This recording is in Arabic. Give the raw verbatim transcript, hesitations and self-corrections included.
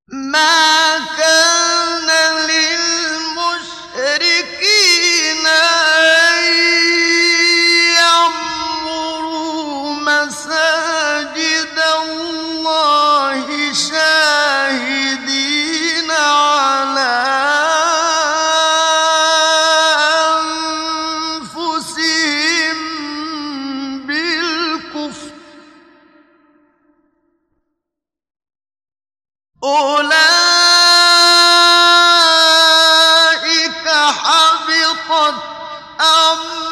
مَا كَانَ لِلْمُشْرِكِينَ أَن يَعْمُرُوا مَسَاجِدَ اللَّهِ شَاهِدِينَ عَلَىٰ أَنفُسِهِم بِالْكُفْرِ ۚ أُولَٰئِكَ حَبِطَتْ أَعْمَالُهُمْ